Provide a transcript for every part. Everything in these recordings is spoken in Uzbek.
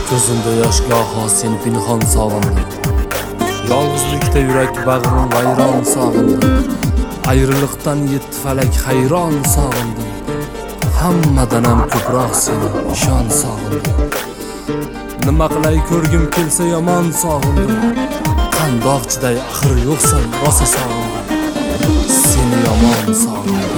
Gözümde yaş gaho seni pinhon sog'indim. Yolg'izlikda yurak bag'rim vayron sog'indim. Ayrılıktan yetti falak hayron sog'indim. Hammadan ham ko'proq seni ishon sog'indim. Nima qilay ko'rgim kelsa yomon sog'indim. Qandoqchiday axir yo'qsan rosa sog'indim. Seni yomon sog'indim.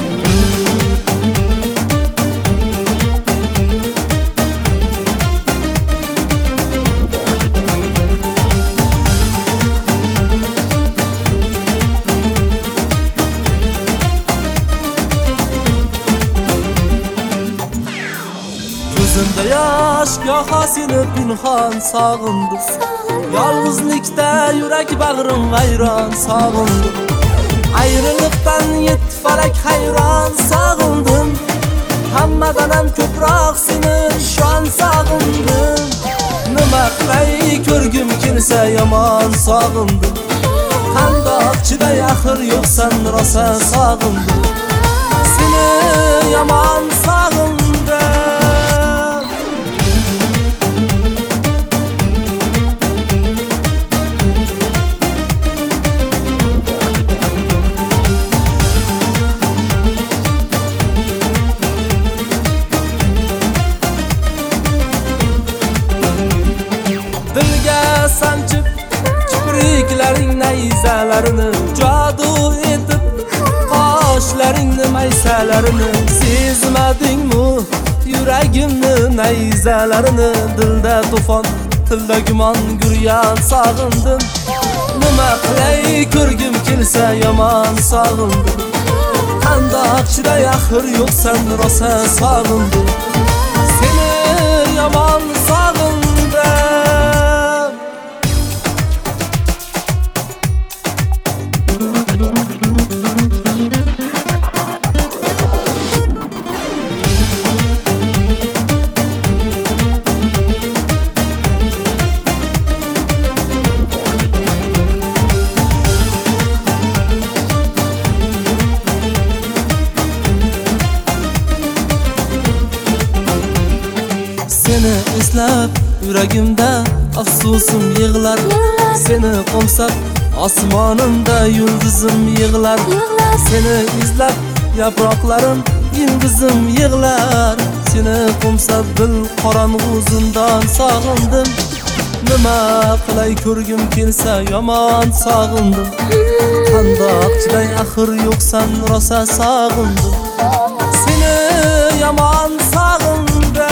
Gözümde yaş gaho seni pinhon sog'indim. Yolg'izlikda yurak bag'rim vayron sog'indim. Ayrılıktan yetti falak hayron sog'indim. Hammadan ham ko'proq seni ishon sog'indim. Nima qilay ko'rgim kelsa yomon sog'indim. Qandoqchiday axir yo'qsan rosa sog'indim. Seni yomon sog'indim. Dilga sanchib kipriklaring nayzalarini jadu etib qoshlaringni maysalarini sezmadingmi yuragimni nayzalarini dilda to'fon tilda gumon guryan sog'indim. Nima qilay ko'rgim kelsa yomon sog'indim. Qandoqchiday axir yo'qsan rosa sog'indim. Seni yomon sog'indim. Seni eslab yuragimda afsusum yig'lar. Seni qo'msab osmonimda yulduzim yig'lar. Seni izlab yaproqlarim yildizim yig'lar. Seni qo'msab dil qorong'u zindon sog'indim. Nima qilay ko'rgim kelsa yomon sog'indim. Qandoqchiday axir yo'qsan rosa sog'indim. Seni yomon sog'indim.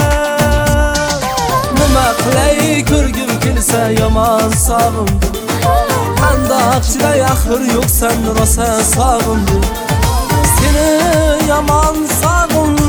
Nima qilay ko'rgim kelsa yomon sog'indim. Qandoqchiday axir yo'qsan rosa sog'indim. Seni yomon sog'indim.